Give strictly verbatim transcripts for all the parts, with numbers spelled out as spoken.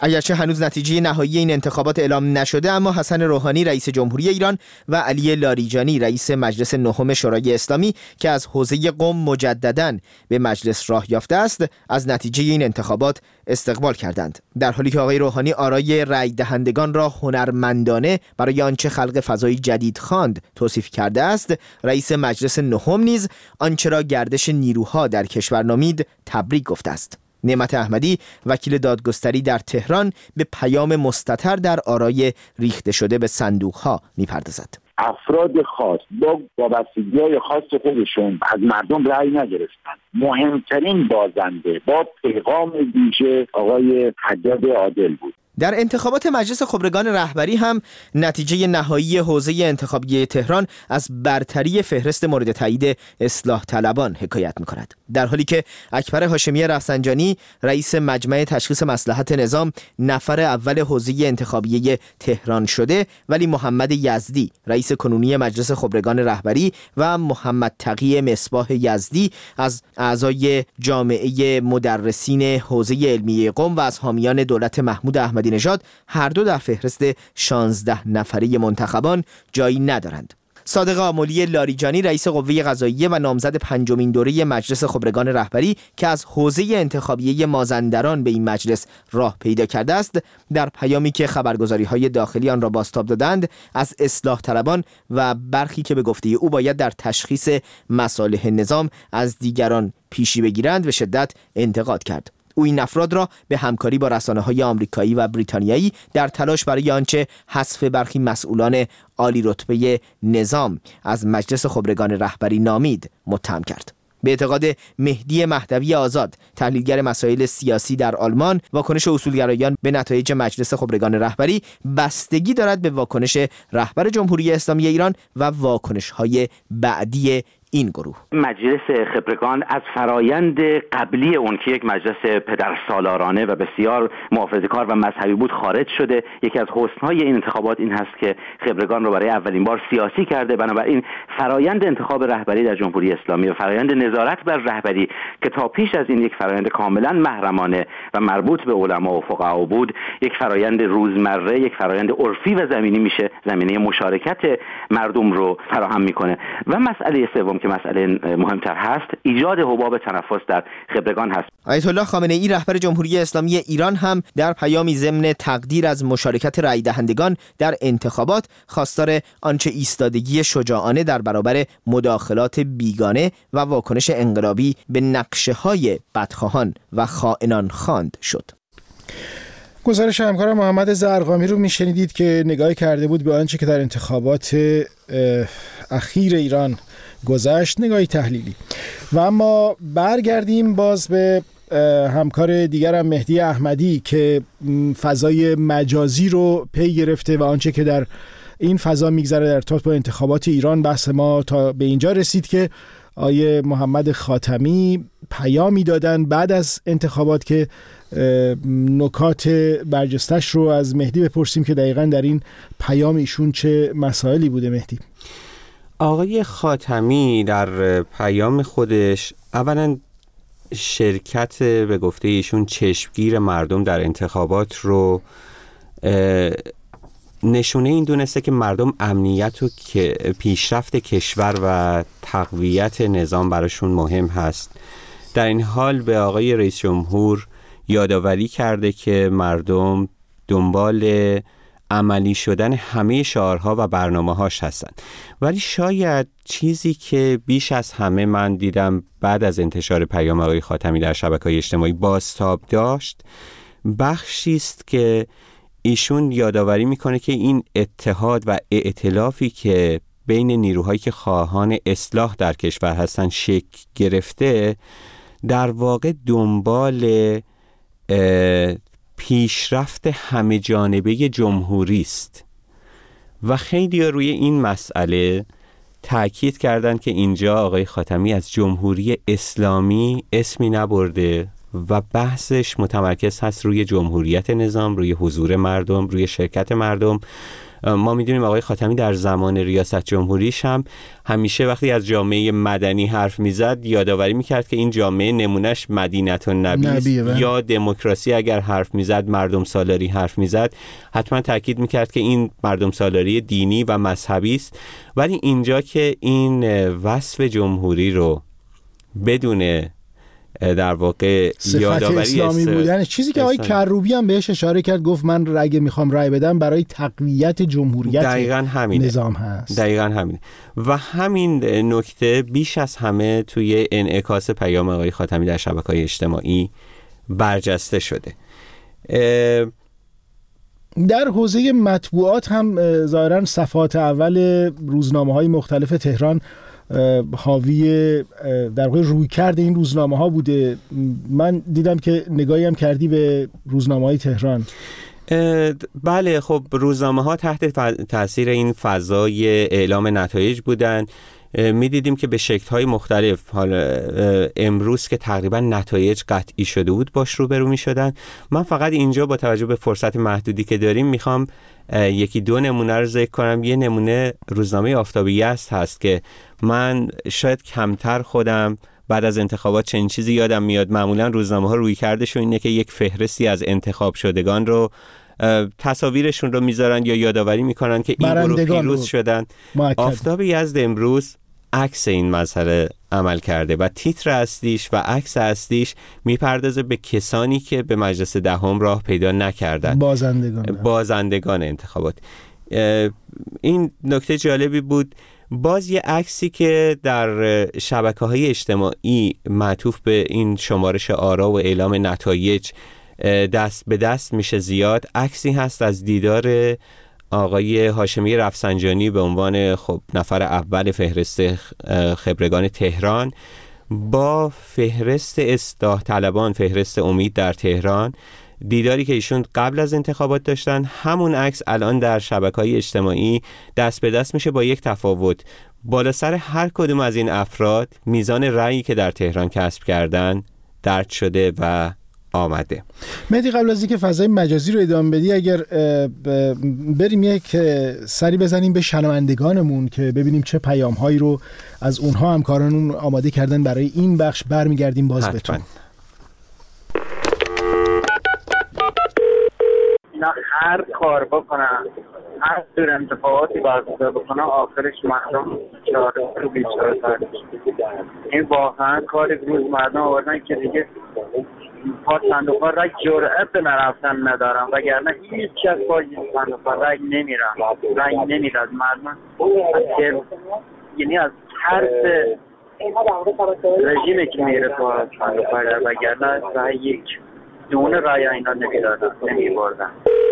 اگرچه هنوز نتیجه نهایی این انتخابات اعلام نشده، اما حسن روحانی رئیس جمهوری ایران و علی لاریجانی رئیس مجلس نهم شورای اسلامی که از حوزه قم مجدداً به مجلس راه یافته است، از نتیجه این انتخابات استقبال کردند، در حالی که آقای روحانی آرای رأی دهندگان را هنرمندانه برای آنچه خلق فضای جدید خواند توصیف کرده است. رئیس مجلس نهم نیز آنچه را گردش نیروها در کشور نامید تبریک گفته است. نعمت احمدی وکیل دادگستری در تهران به پیام مستتر در آرای ریخته شده به صندوق‌ها می‌پردازد. افراد خاص با وابستگی‌های خاص خودشون از مردم رأی نگرفتن. مهمترین بازنده با پیغام ویژه آقای حجاج عادل بود. در انتخابات مجلس خبرگان رهبری هم نتیجه نهایی حوزه انتخابی تهران از برتری فهرست مورد تایید اصلاح طلبان حکایت می‌کند، در حالی که اکبر هاشمی رفسنجانی رئیس مجمع تشخیص مصلحت نظام نفر اول حوزه انتخابی تهران شده، ولی محمد یزدی رئیس کنونی مجلس خبرگان رهبری و محمد تقی مصباح یزدی از اعضای جامعه مدرسین حوزه علمیه قم و از حامیان دولت محمود احمدی نژاد هر دو در فهرست شانزده نفره منتخبان جایی ندارند. صادق آملی لاریجانی رئیس قوه قضاییه و نامزد پنجمین دوره مجلس خبرگان رهبری که از حوزه انتخابیه مازندران به این مجلس راه پیدا کرده است، در پیامی که خبرگزاری‌های داخلی آن را بازتاب دادند، از اصلاح طلبان و برخی که به گفته او باید در تشخیص مصالح نظام از دیگران پیشی بگیرند به شدت انتقاد کرد. او این افراد را به همکاری با رسانه‌های آمریکایی و بریتانیایی در تلاش برای آنچه حذف برخی مسئولان عالی رتبه نظام از مجلس خبرگان رهبری نامید متهم کرد. به اعتقاد مهدی مهدوی آزاد، تحلیلگر مسائل سیاسی در آلمان، واکنش اصولگرایان به نتایج مجلس خبرگان رهبری بستگی دارد به واکنش رهبر جمهوری اسلامی ایران و واکنش‌های بعدی این گروه. مجلس خبرگان از فرایند قبلی اون که یک مجلس پدرسالارانه و بسیار محافظه‌کار و مذهبی بود خارج شده. یکی از حسن‌های این انتخابات این هست که خبرگان رو برای اولین بار سیاسی کرده. بنابراین فرایند انتخاب رهبری در جمهوری اسلامی و فرایند نظارت بر رهبری که تا پیش از این یک فرایند کاملا محرمانه و مربوط به علما و فقها بود، یک فرایند روزمره، یک فرایند عرفی و زمینی میشه، زمینه مشارکت مردم رو فراهم میکنه. و مسئله سوم که مسئله مهمتر هست، ایجاد حباب تنفس در خبرگان هست. آیت الله خامنه ای رهبر جمهوری اسلامی ایران هم در پیامی ضمن تقدیر از مشارکت رای دهندگان در انتخابات خواستار آنچه ایستادگی شجاعانه در برابر مداخلات بیگانه و واکنش انقلابی به نقشه‌های بدخواهان و خائنان خواند شد. گزارش همکارم محمد زرقامی رو میشنیدید که نگاه کرده بود به آنچه که در انتخابات اخیر ایران گذشت، نگاهی تحلیلی. و اما برگردیم باز به همکار دیگرم مهدی احمدی که فضای مجازی رو پی گرفته و آنچه که در این فضا میگذره در ارتباط با انتخابات ایران. بحث ما تا به اینجا رسید که آیه محمد خاتمی پیامی دادن بعد از انتخابات که نکات برجستش رو از مهدی بپرسیم که دقیقاً در این پیام ایشون چه مسائلی بوده. مهدی. آقای خاتمی در پیام خودش اولا شرکت به گفته ایشون چشمگیر مردم در انتخابات رو نشونه این دونسته که مردم امنیت و پیشرفت کشور و تقویت نظام براشون مهم هست. در این حال به آقای رئیس جمهور یادآوری کرده که مردم دنبال عملی شدن همه شعارها و برنامه‌هاش هستند. ولی شاید چیزی که بیش از همه من دیدم بعد از انتشار پیام آقای خاتمی در شبکه‌های اجتماعی بازتاب داشت، بخشی است که ایشون یادآوری میکنه که این اتحاد و ائتلافی که بین نیروهایی که خواهان اصلاح در کشور هستن شکل گرفته، در واقع دنبال پیشرفت همه جانبه جمهوری است. و خیلی روی این مسئله تأکید کردن که اینجا آقای خاتمی از جمهوری اسلامی اسمی نبرده و بحثش متمرکز هست روی جمهوریت نظام، روی حضور مردم، روی شرکت مردم ما میدونیم آقای خاتمی در زمان ریاست جمهوریش هم همیشه وقتی از جامعه مدنی حرف میزد یادآوری میکرد که این جامعه نمونهش مدینه النبی است، یا دموکراسی اگر حرف میزد، مردم سالاری حرف میزد، حتما تاکید میکرد که این مردم سالاری دینی و مذهبی است. ولی اینجا که این وصف جمهوری رو بدون در واقع یادآوری اسلامی بودن، چیزی که آقای کروبی هم بهش اشاره کرد، گفت من اگه میخوام رأی بدم برای تقویت جمهوریت دقیقاً همینه. نظام هست. دقیقاً همینه و همین نکته بیش از همه توی انعکاس پیام آقای خاتمی در شبکه‌های اجتماعی برجسته شده. در حوزه مطبوعات هم ظاهراً صفحات اول روزنامه‌های مختلف تهران حاوی در واقع رویکرد این روزنامه ها بوده. من دیدم که نگاهی هم کردی به روزنامه های تهران. بله، خب روزنامه ها تحت تاثیر این فضای اعلام نتایج بودن. می دیدیم که به شکل‌های مختلف، حالا امروز که تقریبا نتایج قطعی شده بود باش روبرو می شدن. من فقط اینجا با توجه به فرصت محدودی که داریم میخوام یکی دو نمونه رو ذکر کنم. یه نمونه روزنامه آفتاب یزد هست که من شاید کمتر خودم بعد از انتخابات چنین چیزی یادم میاد. معمولا روزنامه ها روی کردشون اینه که یک فهرستی از انتخاب شدگان رو تصاویرشون رو میذارن یا یادآوری میکنن که این گروه پیروز شدن. آفتاب یزد امروز عکس این مسئله عمل کرده و تیتر اصلیش و عکس اصلیش میپردازه به کسانی که به مجلس دهم راه پیدا نکردن، بازندگان بازندگان انتخابات. این نکته جالبی بود. باز یه عکسی که در شبکه‌های اجتماعی معطوف به این شمارش آرا و اعلام نتایج دست به دست میشه زیاد، عکسی هست از دیدار آقای هاشمی رفسنجانی به عنوان خب نفر اول فهرست خبرگان تهران با فهرست اصلاح طلبان، فهرست امید در تهران. دیداری که ایشون قبل از انتخابات داشتن، همون عکس الان در شبکه‌های اجتماعی دست به دست میشه با یک تفاوت. بالا سر هر کدوم از این افراد میزان رأیی که در تهران کسب کردن درج شده و آمده. مهدی، قبل از اینکه فضای مجازی رو ادامه بدی، اگر بریم یک سری بزنیم به شنوندگانمون که ببینیم چه پیام‌هایی رو از اونها همکارانمون آماده کردن برای این بخش، برمیگردیم باز به تو. هر کار بکنن، هر جور انتخاباتی برگزار بکنن، آخرش مردم چاره رو بیچاره تر. این واقعا کاری روز مردم آوردن که دیگه پا صندوق ها را جرأت به نرفتن ندارم، وگرنه هیچ کس پای صندوق ها رای نمیرن، رای نمیرن. مردم یعنی از ترس رژیمی که میره پا صندوق ها، وگرنه رای یک دونه رای اینا نمیدادن، نمیبردن.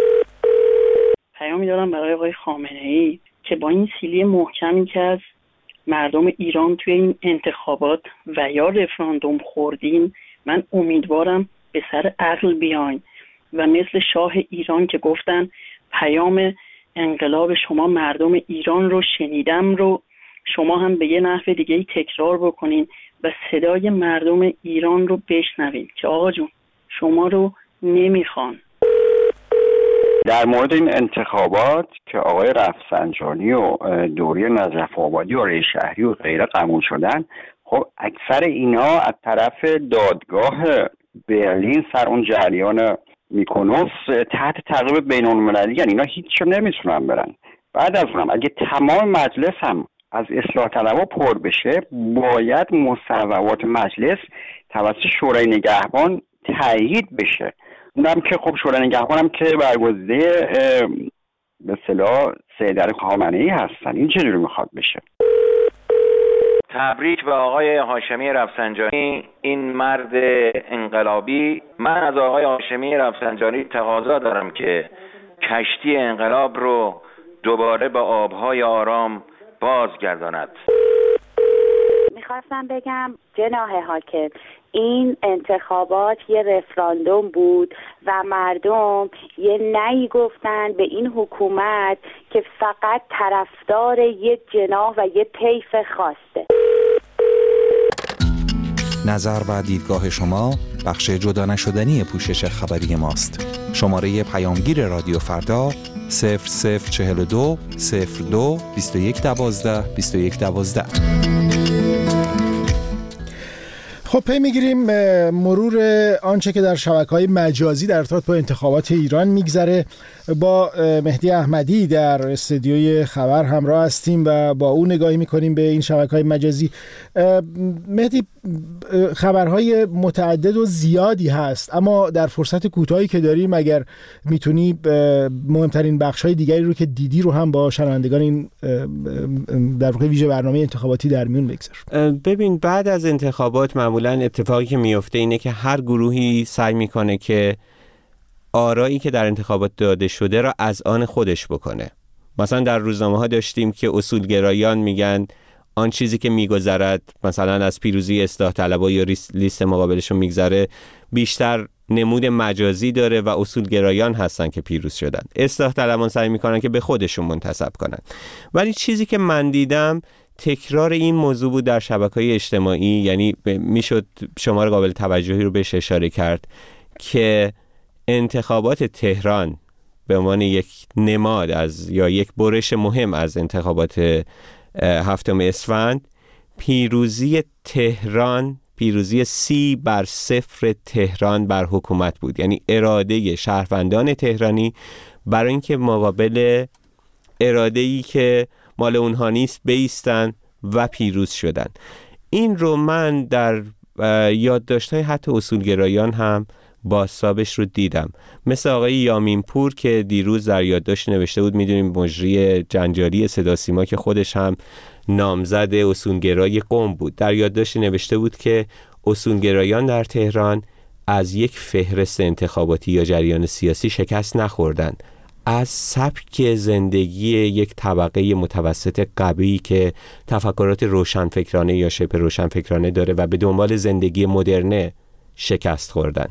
پیامی دارم برای آقای خامنه‌ای که با این سیلی محکمی که از مردم ایران توی این انتخابات و یا رفراندوم خوردیم، من امیدوارم به سر عقل بیاین و مثل شاه ایران که گفتن پیام انقلاب شما مردم ایران رو شنیدم رو شما هم به یه نحو دیگه تکرار بکنین و صدای مردم ایران رو بشنوین که آقا جون شما رو نمیخوان. در مورد این انتخابات که آقای رفسنجانی و دوری نجف آبادی و ری شهری و غیره قبول شدن، خب اکثر اینا از طرف دادگاه برلین سر اون جریان میکونوس تحت تعقیب بین‌المللی، یعنی اینا هیچ نمیتونن برن. بعد از اونم اگه تمام مجلس هم از اصلاح طلبها پر بشه، باید مصوبات مجلس توسط شورای نگهبان تایید بشه. اونم که خب شورای نگهبان هم که برگزیده به اصطلاح سید خامنه‌ای هستن. این چجوری میخواد بشه؟ تبریک به آقای هاشمی رفسنجانی، این مرد انقلابی. من از آقای هاشمی رفسنجانی تقاضا دارم که کشتی انقلاب رو دوباره به آبهای آرام بازگرداند. میخواستم بگم جناح حاکم، این انتخابات یه رفراندوم بود و مردم یه نهی گفتن به این حکومت که فقط طرفدار یه جناح و یه طیف خاصه. نظر و دیدگاه شما بخش جدا نشدنی پوشش خبری ماست. شماره پیامگیر رادیو فردا صفر صفر چهل و دو صفر دو بیست و یک دوازده بیست و یک دوازده. خب پی میگیریم مرور آنچه که در شبکه‌های مجازی در ارتباط با انتخابات ایران میگذره. با مهدی احمدی در استودیوی خبر همراه هستیم و با او نگاهی میکنیم به این شبکه‌های مجازی. مهدی، خبرهای متعدد و زیادی هست، اما در فرصت کوتاهی که داریم اگر میتونی مهمترین بخش‌های دیگری رو که دیدی رو هم با شنوندگان این در واقع ویژه برنامه انتخاباتی در میون بگذار. ببین، بعد از انتخابات معمولاً اتفاقی که میفته اینه که هر گروهی سعی میکنه که آرایی که در انتخابات داده شده را از آن خودش بکنه. مثلا در روزنامه ها داشتیم که اصولگرایان میگن آن چیزی که میگذرد مثلا از پیروزی اصلاح طلبها یا لیست مقابلشون میگذره بیشتر نمود مجازی داره و اصولگرایان هستن که پیروز شدن. اصلاح طلبان سعی میکنن که به خودشون منتسب کنن. ولی چیزی که من دیدم تکرار این موضوع بود در شبکه‌های اجتماعی، یعنی میشد شمار قابل توجهی رو بهش اشاره کرد که انتخابات تهران به عنوان یک نماد از یا یک برش مهم از انتخابات هفتم اسفند، پیروزی تهران، پیروزی سی بر صفر تهران بر حکومت بود. یعنی اراده شهروندان تهرانی برای اینکه مقابل اراده‌ای که مال اونها نیست بایستن و پیروز شدن. این رو من در یادداشت‌های حتی اصولگرایان هم بازتابش رو دیدم، مثل آقای یامین پور که دیروز در یادداشت نوشته بود، میدونیم مجری جنجالی صدا سیما که خودش هم نامزد اصولگرای قم بود، در یادداشت نوشته بود که اصولگرایان در تهران از یک فهرست انتخاباتی یا جریان سیاسی شکست نخوردن، از سبک زندگی یک طبقه متوسط قوی که تفکرات روشنفکرانه یا شبه روشنفکرانه داره و به دنبال زندگی مدرنه شکست خوردن.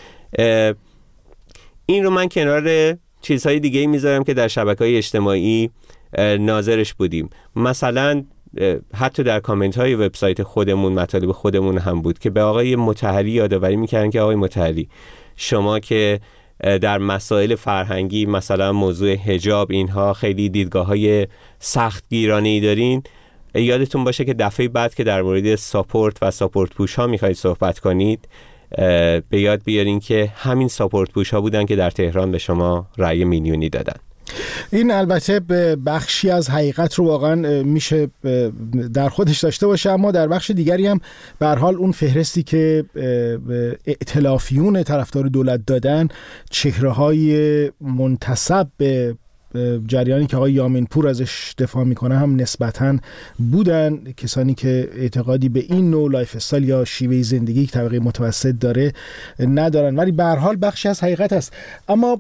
این رو من کنار چیزهای دیگه میذارم که در شبکه‌های اجتماعی ناظرش بودیم. مثلا حتی در کامنت های وبسایت خودمون مطالب خودمون هم بود که به آقای مطهری یادآوری میکردن که آقای مطهری، شما که در مسائل فرهنگی مثلا موضوع حجاب اینها خیلی دیدگاه‌های سخت گیرانه‌ای دارین، یادتون باشه که دفعه بعد که در مورد ساپورت و ساپورت پوش ها میخواید صحبت کنید به یاد بیارین که همین ساپورت پوش ها بودن که در تهران به شما رأی میلیونی دادن. این البته به بخشی از حقیقت رو واقعا میشه در خودش داشته باشه، اما در بخش دیگری هم به هر حال اون فهرستی که ائتلافیون طرفدار دولت دادن، چهره‌های منتسب به جریانی که آقای یامین پور ازش دفاع میکنه هم نسبتاً بودن، کسانی که اعتقادی به این نوع لایف استایل یا شیوه زندگی که طبقه متوسط داره ندارن، ولی به هر حال بخشی از حقیقت است. اما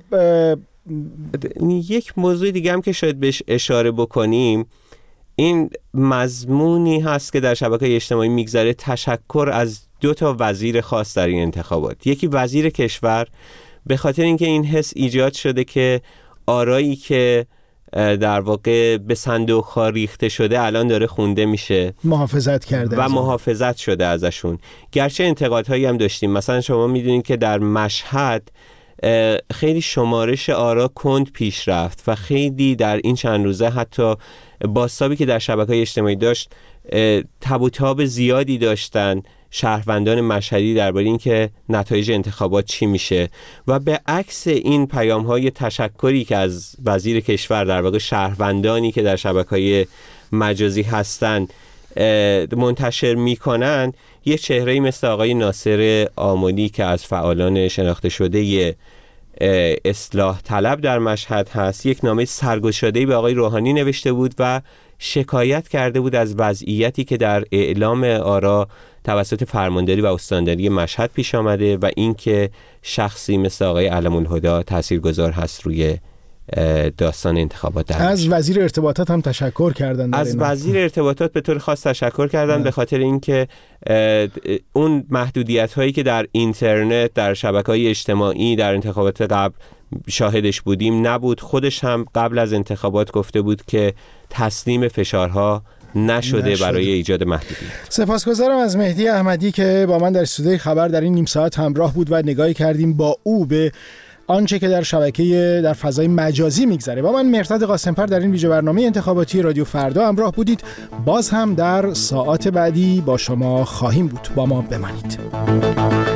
یک موضوع دیگه هم که شاید بهش اشاره بکنیم، این مضمونی هست که در شبکه‌های اجتماعی میگذره، تشکر از دو تا وزیر خاص در این انتخابات. یکی وزیر کشور، به خاطر اینکه این حس ایجاد شده که آرایی که در واقع به صندوق ها ریخته شده الان داره خونده میشه، محافظت کرده و محافظت شده ازشون. گرچه انتقادهایی هم داشتیم، مثلا شما میدونید که در مشهد خیلی شمارش آرا کند پیش رفت و خیلی در این چند روزه حتی بازتابی که در شبکه‌های اجتماعی داشت تب و تاب زیادی داشتن شهروندان مشهدی درباره اینکه نتایج انتخابات چی میشه، و به عکس این پیام‌های تشکری که از وزیر کشور در واقع شهروندانی که در شبکه‌های مجازی هستن منتشر میکنن، یه چهره‌ای مثل آقای ناصر آملی که از فعالان شناخته شده اصلاح طلب در مشهد هست، یک نامه سرگشاده‌ای به آقای روحانی نوشته بود و شکایت کرده بود از وضعیتی که در اعلام آرا توسط فرمانداری و استانداری مشهد پیش آمده و اینکه شخصی مثل آقای علم‌الهدی تاثیرگذار هست روی داستان انتخابات در از وزیر ارتباطات هم تشکر کردن. از وزیر ارتباطات به طور خاص تشکر کردن نه. به خاطر اینکه اون محدودیت هایی که در اینترنت، در شبکه‌های اجتماعی در انتخابات قبل شاهدش بودیم نبود. خودش هم قبل از انتخابات گفته بود که تسلیم فشارها نشده, نشده برای ایجاد محدودیت. سپاسگزارم از مهدی احمدی که با من در استودیوی خبر در این نیم ساعت همراه بود و نگاهی کردیم با او به آنچه که در شبکه در فضای مجازی میگذره. با من مهرداد قاسم‌پر در این ویژه برنامه انتخاباتی رادیو فردا همراه بودید. باز هم در ساعات بعدی با شما خواهیم بود. با ما بمانید.